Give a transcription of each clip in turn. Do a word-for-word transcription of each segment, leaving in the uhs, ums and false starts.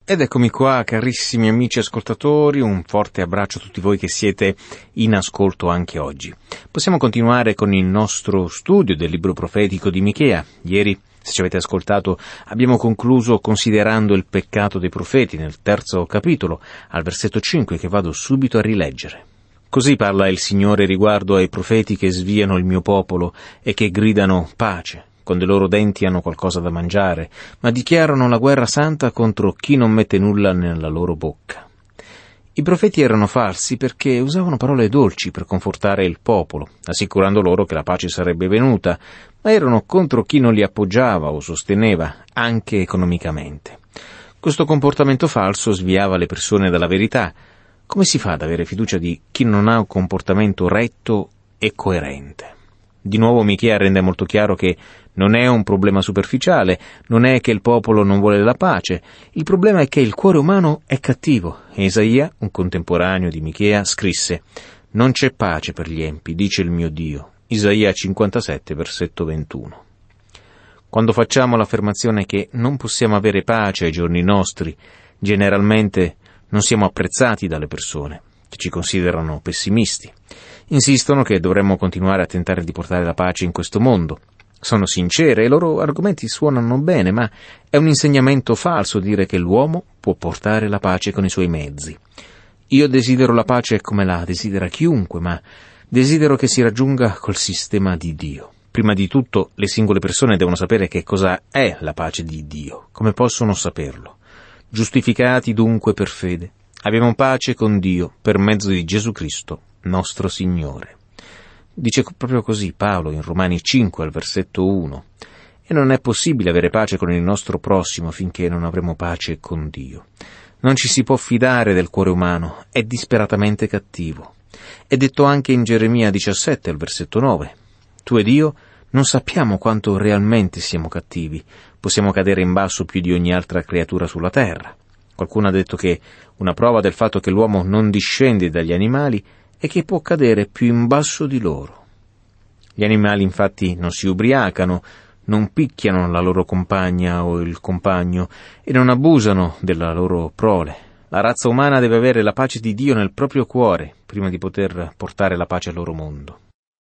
Ed eccomi qua, carissimi amici ascoltatori, un forte abbraccio a tutti voi che siete in ascolto anche oggi. Possiamo continuare con il nostro studio del libro profetico di Michea. Ieri, se ci avete ascoltato, abbiamo concluso considerando il peccato dei profeti nel terzo capitolo, al versetto cinque, che vado subito a rileggere. Così parla il Signore riguardo ai profeti che sviano il mio popolo e che gridano pace. Con dei loro denti hanno qualcosa da mangiare, ma dichiarano la guerra santa contro chi non mette nulla nella loro bocca. I profeti erano falsi perché usavano parole dolci per confortare il popolo, assicurando loro che la pace sarebbe venuta, ma erano contro chi non li appoggiava o sosteneva, anche economicamente. Questo comportamento falso sviava le persone dalla verità. Come si fa ad avere fiducia di chi non ha un comportamento retto e coerente? Di nuovo Michea rende molto chiaro che non è un problema superficiale, non è che il popolo non vuole la pace, il problema è che il cuore umano è cattivo. E Isaia, un contemporaneo di Michea, scrisse: «Non c'è pace per gli empi, dice il mio Dio». Isaia cinquantasette, versetto ventuno. Quando facciamo l'affermazione che non possiamo avere pace ai giorni nostri, generalmente non siamo apprezzati dalle persone, che ci considerano pessimisti. Insistono che dovremmo continuare a tentare di portare la pace in questo mondo. Sono sincere e i loro argomenti suonano bene, ma è un insegnamento falso dire che l'uomo può portare la pace con i suoi mezzi. Io desidero la pace come la desidera chiunque, ma desidero che si raggiunga col sistema di Dio. Prima di tutto, le singole persone devono sapere che cosa è la pace di Dio. Come possono saperlo? Giustificati dunque per fede, abbiamo pace con Dio per mezzo di Gesù Cristo, nostro Signore. Dice proprio così Paolo in Romani cinque al versetto uno. E non è possibile avere pace con il nostro prossimo finché non avremo pace con Dio. Non ci si può fidare del cuore umano, è disperatamente cattivo. È detto anche in Geremia diciassette al versetto nove. Tu ed io non sappiamo quanto realmente siamo cattivi, possiamo cadere in basso più di ogni altra creatura sulla terra. Qualcuno ha detto che una prova del fatto che l'uomo non discende dagli animali è che può cadere più in basso di loro. Gli animali infatti non si ubriacano, non picchiano la loro compagna o il compagno e non abusano della loro prole. La razza umana deve avere la pace di Dio nel proprio cuore prima di poter portare la pace al loro mondo.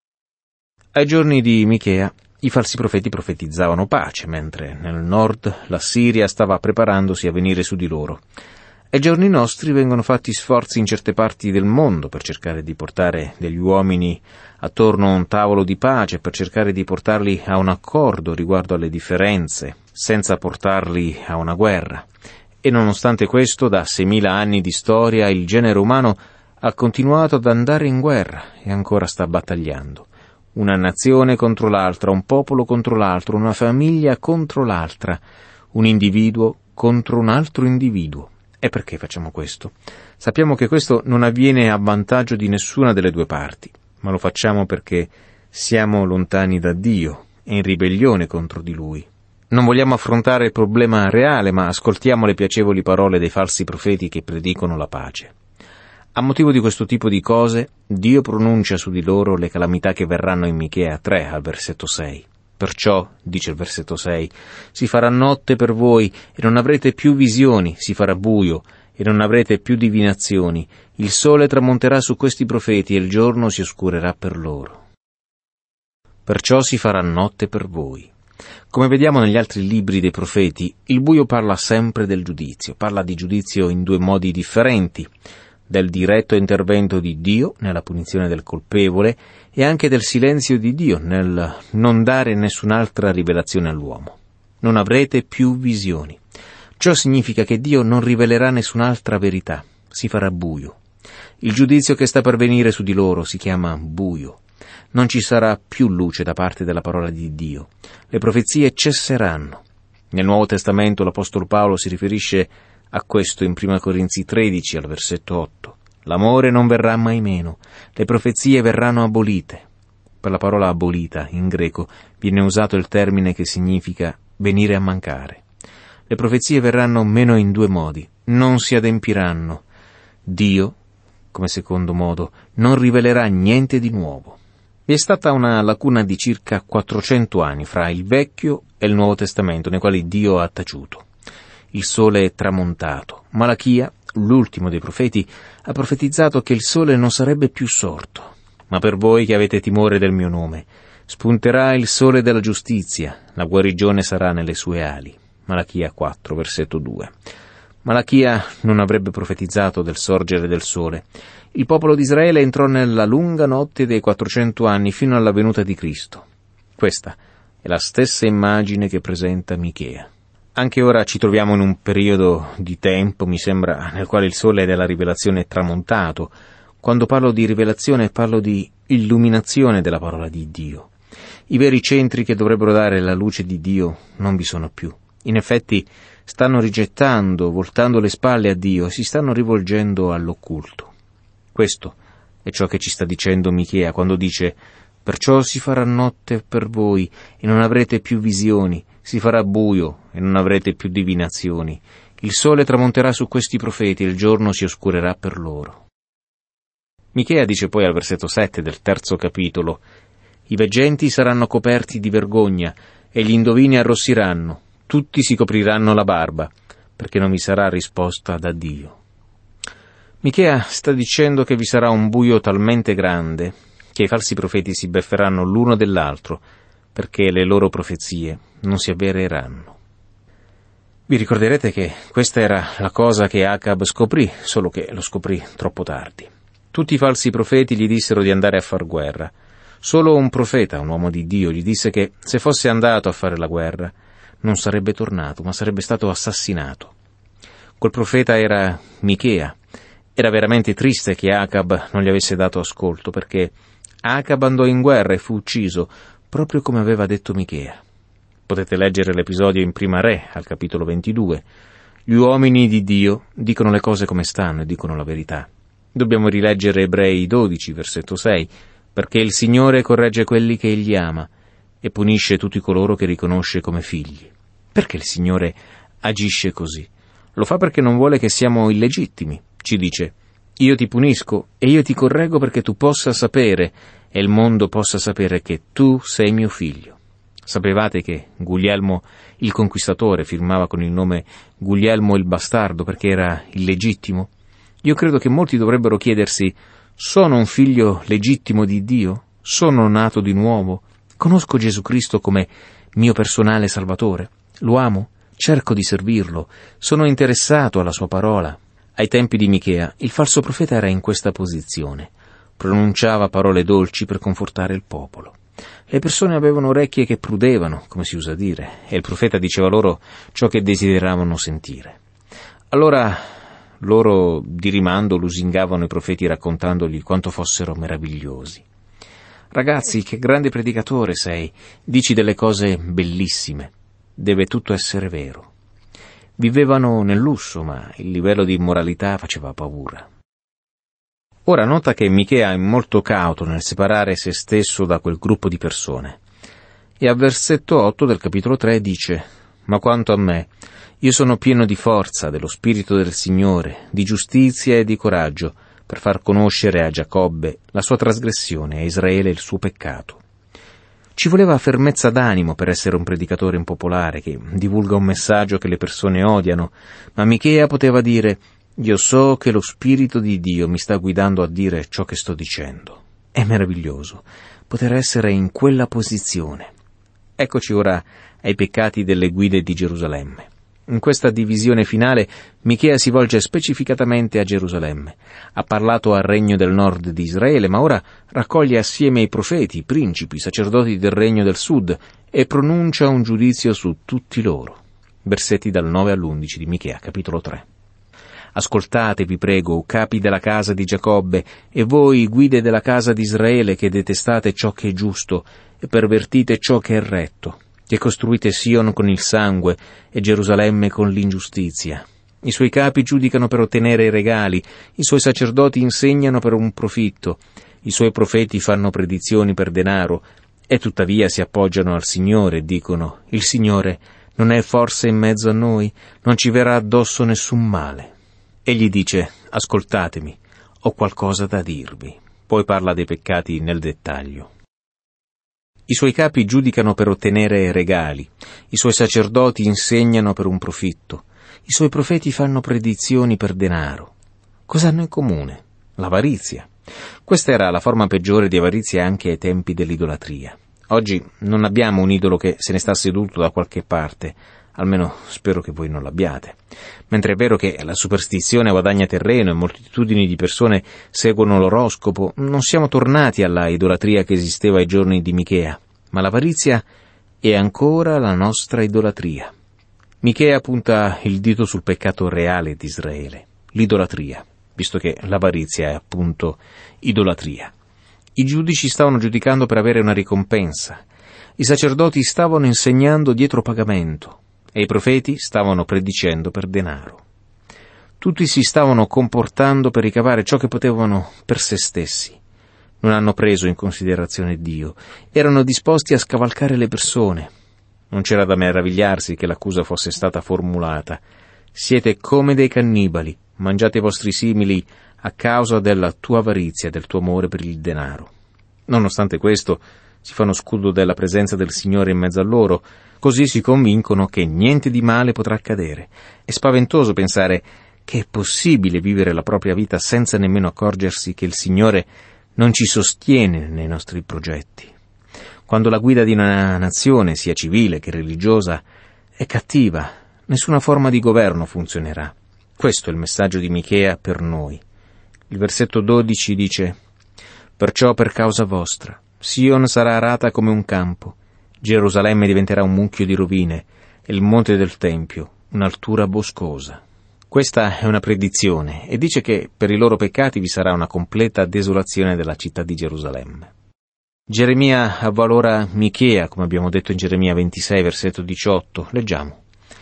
Ai giorni di Michea i falsi profeti profetizzavano pace, mentre nel nord la Siria stava preparandosi a venire su di loro. Ai giorni nostri vengono fatti sforzi in certe parti del mondo per cercare di portare degli uomini attorno a un tavolo di pace, per cercare di portarli a un accordo riguardo alle differenze, senza portarli a una guerra. E nonostante questo, da seimila anni di storia, il genere umano ha continuato ad andare in guerra e ancora sta battagliando. Una nazione contro l'altra, un popolo contro l'altro, una famiglia contro l'altra, un individuo contro un altro individuo. E perché facciamo questo? Sappiamo che questo non avviene a vantaggio di nessuna delle due parti, ma lo facciamo perché siamo lontani da Dio e in ribellione contro di Lui. Non vogliamo affrontare il problema reale, ma ascoltiamo le piacevoli parole dei falsi profeti che predicono la pace. A motivo di questo tipo di cose, Dio pronuncia su di loro le calamità che verranno in Michea tre al versetto sei. Perciò, dice il versetto sei, si farà notte per voi e non avrete più visioni, si farà buio e non avrete più divinazioni, il sole tramonterà su questi profeti e il giorno si oscurerà per loro. Perciò si farà notte per voi. Come vediamo negli altri libri dei profeti, il buio parla sempre del giudizio, parla di giudizio in due modi differenti, del diretto intervento di Dio nella punizione del colpevole e anche del silenzio di Dio nel non dare nessun'altra rivelazione all'uomo. Non avrete più visioni. Ciò significa che Dio non rivelerà nessun'altra verità, si farà buio. Il giudizio che sta per venire su di loro si chiama buio. Non ci sarà più luce da parte della parola di Dio. Le profezie cesseranno. Nel Nuovo Testamento l'Apostolo Paolo si riferisce a questo in prima Corinzi tredici al versetto otto. L'amore non verrà mai meno, le profezie verranno abolite. Per la parola abolita, in greco, viene usato il termine che significa venire a mancare. Le profezie verranno meno in due modi, non si adempiranno. Dio, come secondo modo, non rivelerà niente di nuovo. Vi è stata una lacuna di circa quattrocento anni fra il Vecchio e il Nuovo Testamento, nei quali Dio ha taciuto. il sole è tramontato. Malachia, l'ultimo dei profeti, ha profetizzato che il sole non sarebbe più sorto. Ma per voi che avete timore del mio nome, spunterà il sole della giustizia, la guarigione sarà nelle sue ali. Malachia quattro, versetto due. Malachia non avrebbe profetizzato del sorgere del sole. Il popolo di Israele entrò nella lunga notte dei quattrocento anni fino alla venuta di Cristo. Questa è la stessa immagine che presenta Michea. Anche ora ci troviamo in un periodo di tempo, mi sembra, nel quale il sole della rivelazione è tramontato. Quando parlo di rivelazione parlo di illuminazione della parola di Dio. I veri centri che dovrebbero dare la luce di Dio non vi sono più. In effetti stanno rigettando, voltando le spalle a Dio e si stanno rivolgendo all'occulto. Questo è ciò che ci sta dicendo Michea quando dice: «Perciò si farà notte per voi e non avrete più visioni, si farà buio e non avrete più divinazioni. Il sole tramonterà su questi profeti e il giorno si oscurerà per loro». Michea dice poi al versetto sette del terzo capitolo: «I veggenti saranno coperti di vergogna e gli indovini arrossiranno, tutti si copriranno la barba, perché non vi sarà risposta da Dio». Michea sta dicendo che vi sarà un buio talmente grande che i falsi profeti si befferanno l'uno dell'altro, perché le loro profezie non si avvereranno. Vi ricorderete che questa era la cosa che Acab scoprì, solo che lo scoprì troppo tardi. Tutti i falsi profeti gli dissero di andare a far guerra. Solo un profeta, un uomo di Dio, gli disse che se fosse andato a fare la guerra non sarebbe tornato, ma sarebbe stato assassinato. Quel profeta era Michea. Era veramente triste che Acab non gli avesse dato ascolto, perché Acab andò in guerra e fu ucciso, proprio come aveva detto Michea. Potete leggere l'episodio in Prima Re, al capitolo ventidue. Gli uomini di Dio dicono le cose come stanno e dicono la verità. Dobbiamo rileggere Ebrei dodici, versetto sei, perché il Signore corregge quelli che Egli ama e punisce tutti coloro che riconosce come figli. Perché il Signore agisce così? Lo fa perché non vuole che siamo illegittimi. Ci dice: «Io ti punisco e io ti correggo perché tu possa sapere e il mondo possa sapere che tu sei mio figlio». Sapevate che Guglielmo il Conquistatore firmava con il nome Guglielmo il Bastardo perché era illegittimo? Io credo che molti dovrebbero chiedersi: sono un figlio legittimo di Dio? Sono nato di nuovo? Conosco Gesù Cristo come mio personale Salvatore? Lo amo? Cerco di servirlo? Sono interessato alla sua parola? Ai tempi di Michea, il falso profeta era in questa posizione. Pronunciava parole dolci per confortare il popolo. Le persone avevano orecchie che prudevano, come si usa dire, e il profeta diceva loro ciò che desideravano sentire. Allora loro di rimando lusingavano i profeti raccontandogli quanto fossero meravigliosi. «Ragazzi, che grande predicatore sei, dici delle cose bellissime, deve tutto essere vero». Vivevano nel lusso, ma il livello di immoralità faceva paura. Ora nota che Michea è molto cauto nel separare se stesso da quel gruppo di persone. E al versetto otto del capitolo tre dice: «Ma quanto a me, io sono pieno di forza, dello Spirito del Signore, di giustizia e di coraggio, per far conoscere a Giacobbe la sua trasgressione e a Israele il suo peccato». Ci voleva fermezza d'animo per essere un predicatore impopolare che divulga un messaggio che le persone odiano, ma Michea poteva dire: «Io so che lo Spirito di Dio mi sta guidando a dire ciò che sto dicendo». È meraviglioso poter essere in quella posizione. Eccoci ora ai peccati delle guide di Gerusalemme. In questa divisione finale Michea si volge specificatamente a Gerusalemme. Ha parlato al regno del nord di Israele, ma ora raccoglie assieme i profeti, i principi, i sacerdoti del regno del sud e pronuncia un giudizio su tutti loro. Versetti dal nove all'undici di Michea, capitolo tre. «Ascoltate, vi prego, capi della casa di Giacobbe, e voi, guide della casa di Israele, che detestate ciò che è giusto e pervertite ciò che è retto, che costruite Sion con il sangue e Gerusalemme con l'ingiustizia. I suoi capi giudicano per ottenere i regali, i suoi sacerdoti insegnano per un profitto, i suoi profeti fanno predizioni per denaro, e tuttavia si appoggiano al Signore e dicono: il Signore non è forse in mezzo a noi, non ci verrà addosso nessun male». Egli dice: «Ascoltatemi, ho qualcosa da dirvi». Poi parla dei peccati nel dettaglio. I suoi capi giudicano per ottenere regali, i suoi sacerdoti insegnano per un profitto, I suoi profeti fanno predizioni per denaro. Cosa hanno in comune? L'avarizia. Questa era la forma peggiore di avarizia anche ai tempi dell'idolatria. Oggi non abbiamo un idolo che se ne sta seduto da qualche parte, almeno spero che voi non l'abbiate. Mentre è vero che la superstizione guadagna terreno e moltitudini di persone seguono l'oroscopo, non siamo tornati alla idolatria che esisteva ai giorni di Michea, ma l'avarizia è ancora la nostra idolatria. Michea punta il dito sul peccato reale di Israele, l'idolatria, visto che l'avarizia è appunto idolatria. I giudici stavano giudicando per avere una ricompensa, i sacerdoti stavano insegnando dietro pagamento e i profeti stavano predicendo per denaro. Tutti si stavano comportando per ricavare ciò che potevano per se stessi. Non hanno preso in considerazione Dio, erano disposti a scavalcare le persone. Non c'era da meravigliarsi che l'accusa fosse stata formulata. Siete come dei cannibali, mangiate i vostri simili a causa della tua avarizia, del tuo amore per il denaro. Nonostante questo, si fanno scudo della presenza del Signore in mezzo a loro, così si convincono che niente di male potrà accadere. È spaventoso pensare che è possibile vivere la propria vita senza nemmeno accorgersi che il Signore non ci sostiene nei nostri progetti. Quando la guida di una nazione, sia civile che religiosa, è cattiva, nessuna forma di governo funzionerà. Questo è il messaggio di Michea per noi. Il versetto dodici dice: «Perciò per causa vostra Sion sarà arata come un campo, Gerusalemme diventerà un mucchio di rovine e il monte del Tempio un'altura boscosa». Questa è una predizione e dice che per i loro peccati vi sarà una completa desolazione della città di Gerusalemme. Geremia avvalora Michea, come abbiamo detto in Geremia ventisei, versetto diciotto. Leggiamo.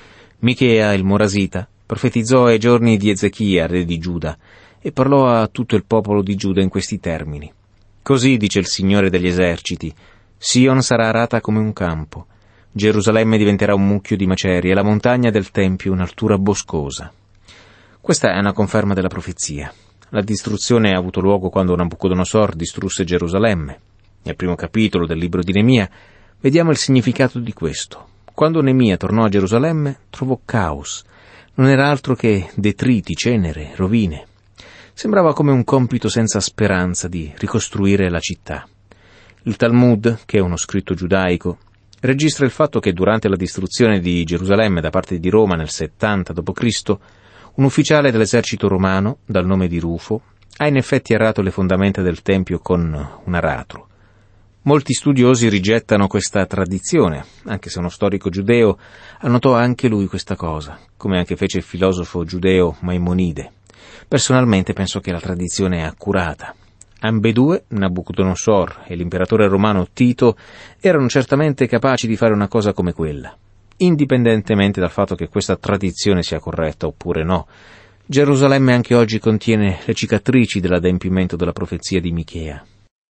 Michea, il Morasita, profetizzò ai giorni di Ezechia, re di Giuda, e parlò a tutto il popolo di Giuda in questi termini. Così dice il Signore degli eserciti: Sion sarà arata come un campo, Gerusalemme diventerà un mucchio di macerie e la montagna del Tempio un'altura boscosa. Questa è una conferma della profezia. La distruzione ha avuto luogo quando Nabucodonosor distrusse Gerusalemme. Nel primo capitolo del libro di Neemia vediamo il significato di questo. Quando Neemia tornò a Gerusalemme trovò caos. Non era altro che detriti, cenere, rovine. Sembrava come un compito senza speranza di ricostruire la città. Il Talmud, che è uno scritto giudaico, registra il fatto che durante la distruzione di Gerusalemme da parte di Roma nel settanta dopo Cristo, un ufficiale dell'esercito romano, dal nome di Rufo, ha in effetti arrato le fondamenta del Tempio con un aratro. Molti studiosi rigettano questa tradizione, anche se uno storico giudeo annotò anche lui questa cosa, come anche fece il filosofo giudeo Maimonide. Personalmente penso che la tradizione è accurata. Ambedue, Nabucodonosor e l'imperatore romano Tito, erano certamente capaci di fare una cosa come quella. Indipendentemente dal fatto che questa tradizione sia corretta oppure no, Gerusalemme anche oggi contiene le cicatrici dell'adempimento della profezia di Michea.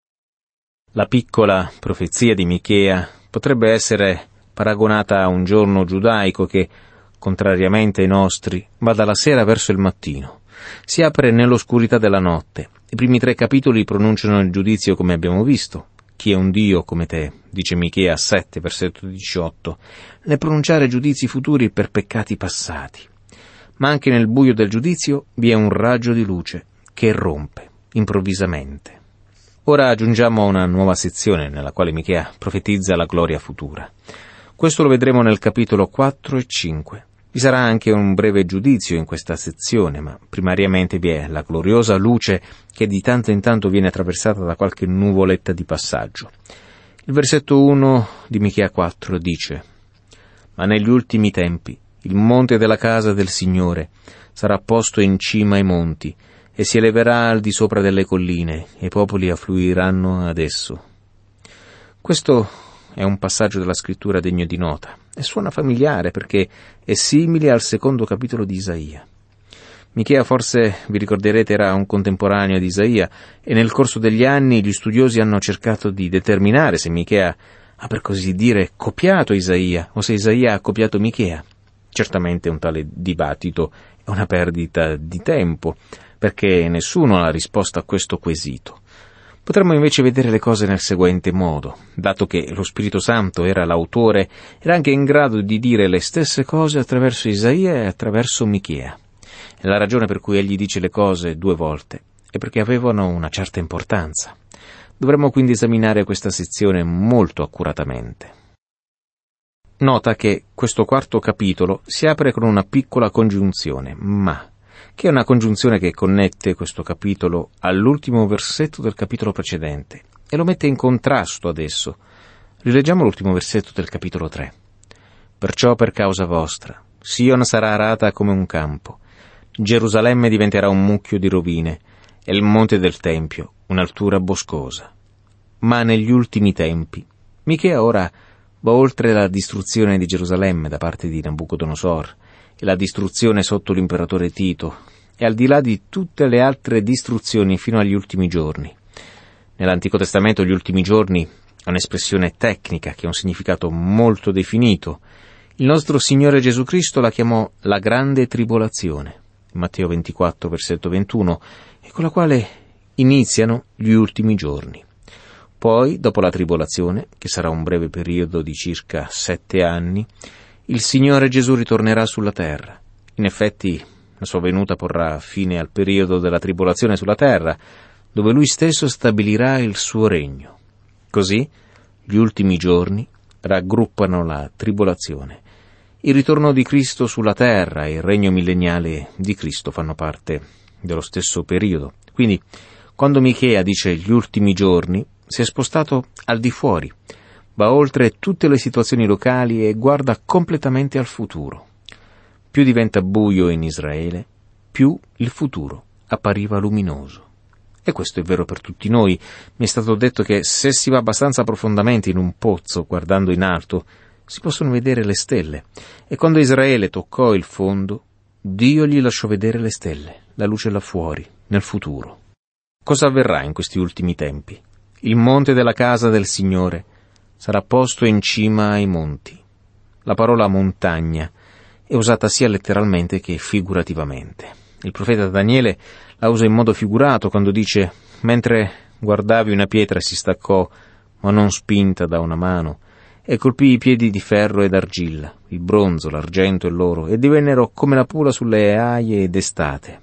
La piccola profezia di Michea potrebbe essere paragonata a un giorno giudaico che, contrariamente ai nostri, va dalla sera verso il mattino. Si apre nell'oscurità della notte. I primi tre capitoli pronunciano il giudizio come abbiamo visto. Chi è un Dio come te, dice Michea sette, versetto diciotto, nel pronunciare giudizi futuri per peccati passati. Ma anche nel buio del giudizio vi è un raggio di luce che irrompe, improvvisamente. Ora aggiungiamo una nuova sezione nella quale Michea profetizza la gloria futura. Questo lo vedremo nel capitolo quattro e cinque. Vi sarà anche un breve giudizio in questa sezione, ma primariamente vi è la gloriosa luce che di tanto in tanto viene attraversata da qualche nuvoletta di passaggio. Il versetto uno di Michea quattro dice: «Ma negli ultimi tempi il monte della casa del Signore sarà posto in cima ai monti e si eleverà al di sopra delle colline e i popoli affluiranno ad esso». Questo è un passaggio della scrittura degno di nota e suona familiare perché è simile al secondo capitolo di Isaia. Michea, forse vi ricorderete, era un contemporaneo di Isaia e nel corso degli anni gli studiosi hanno cercato di determinare se Michea ha, per così dire, copiato Isaia o se Isaia ha copiato Michea. Certamente un tale dibattito è una perdita di tempo, perché nessuno ha la risposta a questo quesito. Potremmo invece vedere le cose nel seguente modo: dato che lo Spirito Santo era l'autore, era anche in grado di dire le stesse cose attraverso Isaia e attraverso Michea. E la ragione per cui egli dice le cose due volte è perché avevano una certa importanza. Dovremmo quindi esaminare questa sezione molto accuratamente. Nota che questo quarto capitolo si apre con una piccola congiunzione, ma, che è una congiunzione che connette questo capitolo all'ultimo versetto del capitolo precedente e lo mette in contrasto ad esso. Rileggiamo l'ultimo versetto del capitolo tre. Perciò per causa vostra, Sion sarà arata come un campo, Gerusalemme diventerà un mucchio di rovine, e il monte del Tempio un'altura boscosa. Ma negli ultimi tempi, Michea ora va oltre la distruzione di Gerusalemme da parte di Nabucodonosor e la distruzione sotto l'imperatore Tito, e al di là di tutte le altre distruzioni fino agli ultimi giorni. Nell'Antico Testamento gli ultimi giorni è un'espressione tecnica che ha un significato molto definito. Il nostro Signore Gesù Cristo la chiamò la grande tribolazione, Matteo ventiquattro, versetto ventuno, e con la quale iniziano gli ultimi giorni. Poi, dopo la tribolazione, che sarà un breve periodo di circa sette anni, il Signore Gesù ritornerà sulla terra. In effetti, la sua venuta porrà fine al periodo della tribolazione sulla terra, dove lui stesso stabilirà il suo regno. Così, gli ultimi giorni raggruppano la tribolazione. Il ritorno di Cristo sulla terra e il regno milleniale di Cristo fanno parte dello stesso periodo. Quindi, quando Michea dice gli ultimi giorni, si è spostato al di fuori, va oltre tutte le situazioni locali e guarda completamente al futuro. Più diventa buio in Israele, più il futuro appariva luminoso. E questo è vero per tutti noi. Mi è stato detto che se si va abbastanza profondamente in un pozzo, guardando in alto, si possono vedere le stelle. E quando Israele toccò il fondo, Dio gli lasciò vedere le stelle, la luce là fuori, nel futuro. Cosa avverrà in questi ultimi tempi? Il monte della casa del Signore sarà posto in cima ai monti. La parola montagna è usata sia letteralmente che figurativamente. Il profeta Daniele la usa in modo figurato quando dice: mentre guardavi una pietra si staccò, ma non spinta da una mano, e colpì i piedi di ferro ed argilla, il bronzo, l'argento e l'oro, e divennero come la pula sulle aie d'estate.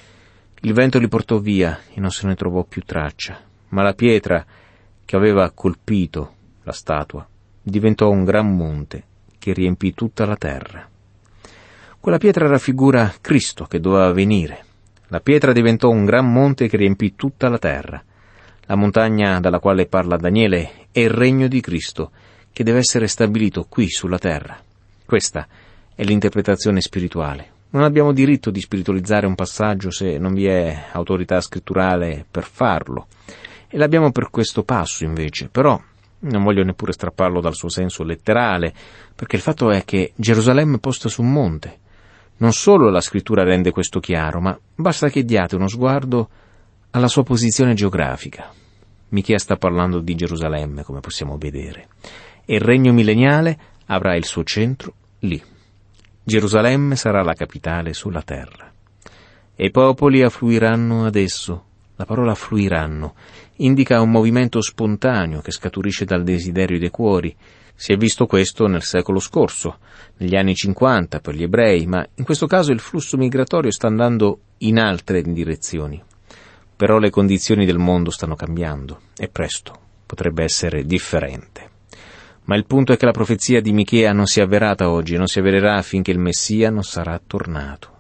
Il vento li portò via e non se ne trovò più traccia, ma la pietra che aveva colpito la statua diventò un gran monte che riempì tutta la terra. Quella pietra raffigura Cristo che doveva venire. La pietra diventò un gran monte che riempì tutta la terra. La montagna dalla quale parla Daniele è il regno di Cristo, che deve essere stabilito qui sulla terra. Questa è l'interpretazione spirituale. Non abbiamo diritto di spiritualizzare un passaggio se non vi è autorità scritturale per farlo. E l'abbiamo per questo passo, invece, però non voglio neppure strapparlo dal suo senso letterale, perché il fatto è che Gerusalemme è posta su un monte. Non solo la scrittura rende questo chiaro, ma basta che diate uno sguardo alla sua posizione geografica. Michea sta parlando di Gerusalemme, come possiamo vedere, e il regno milleniale avrà il suo centro lì. Gerusalemme sarà la capitale sulla terra. E i popoli affluiranno ad esso. La parola affluiranno indica un movimento spontaneo che scaturisce dal desiderio dei cuori. Si è visto questo nel secolo scorso, negli anni cinquanta per gli ebrei, ma in questo caso il flusso migratorio sta andando in altre direzioni. Però le condizioni del mondo stanno cambiando, e presto potrebbe essere differente. Ma il punto è che la profezia di Michea non si è avverata oggi e non si avvererà finché il Messia non sarà tornato.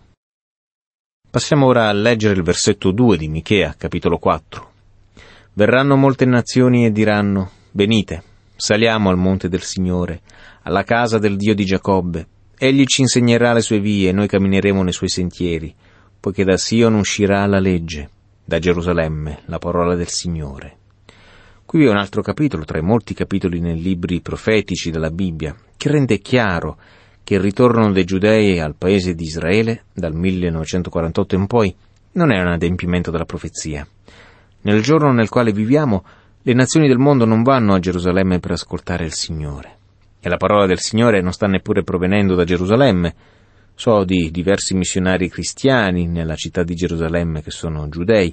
Passiamo ora a leggere il versetto due di Michea, capitolo quattro. Verranno molte nazioni e diranno: venite, saliamo al monte del Signore, alla casa del Dio di Giacobbe. Egli ci insegnerà le sue vie e noi cammineremo nei suoi sentieri, poiché da Sion uscirà la legge, da Gerusalemme la parola del Signore. Qui è un altro capitolo tra i molti capitoli nei libri profetici della Bibbia, che rende chiaro che il ritorno dei Giudei al paese di Israele, dal millenovecentoquarantotto in poi, non è un adempimento della profezia. Nel giorno nel quale viviamo, le nazioni del mondo non vanno a Gerusalemme per ascoltare il Signore. E la parola del Signore non sta neppure provenendo da Gerusalemme. So di diversi missionari cristiani nella città di Gerusalemme che sono giudei,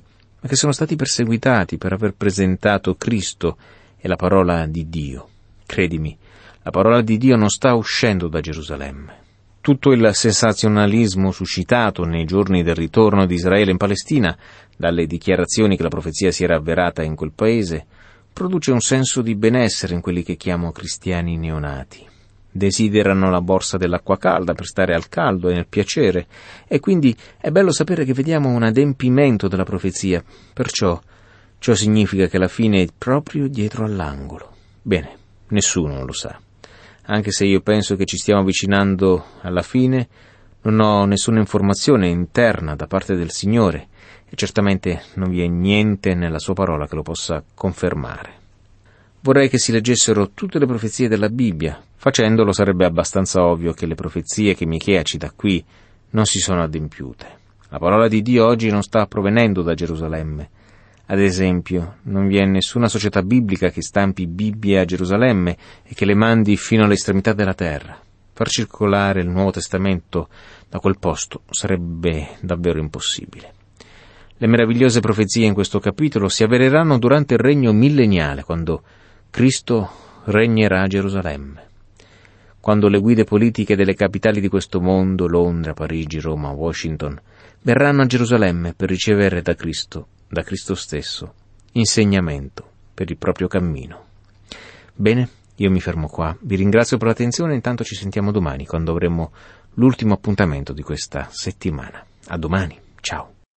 ma che sono stati perseguitati per aver presentato Cristo e la parola di Dio. Credimi, la parola di Dio non sta uscendo da Gerusalemme. Tutto il sensazionalismo suscitato nei giorni del ritorno di Israele in Palestina, dalle dichiarazioni che la profezia si era avverata in quel paese, produce un senso di benessere in quelli che chiamo cristiani neonati. Desiderano la borsa dell'acqua calda per stare al caldo e nel piacere, e quindi è bello sapere che vediamo un adempimento della profezia. Perciò ciò significa che la fine è proprio dietro all'angolo. Bene, nessuno lo sa. Anche se io penso che ci stiamo avvicinando alla fine, non ho nessuna informazione interna da parte del Signore e certamente non vi è niente nella sua parola che lo possa confermare. Vorrei che si leggessero tutte le profezie della Bibbia. Facendolo sarebbe abbastanza ovvio che le profezie che Michea cita qui non si sono adempiute. La parola di Dio oggi non sta provenendo da Gerusalemme. Ad esempio, non vi è nessuna società biblica che stampi Bibbie a Gerusalemme e che le mandi fino all'estremità della terra. Far circolare il Nuovo Testamento da quel posto sarebbe davvero impossibile. Le meravigliose profezie in questo capitolo si avvereranno durante il regno milleniale, quando Cristo regnerà a Gerusalemme. Quando le guide politiche delle capitali di questo mondo, Londra, Parigi, Roma, Washington, verranno a Gerusalemme per ricevere da Cristo, da Cristo stesso, insegnamento per il proprio cammino. Bene, io mi fermo qua. Vi ringrazio per l'attenzione e intanto ci sentiamo domani, quando avremo l'ultimo appuntamento di questa settimana. A domani. Ciao.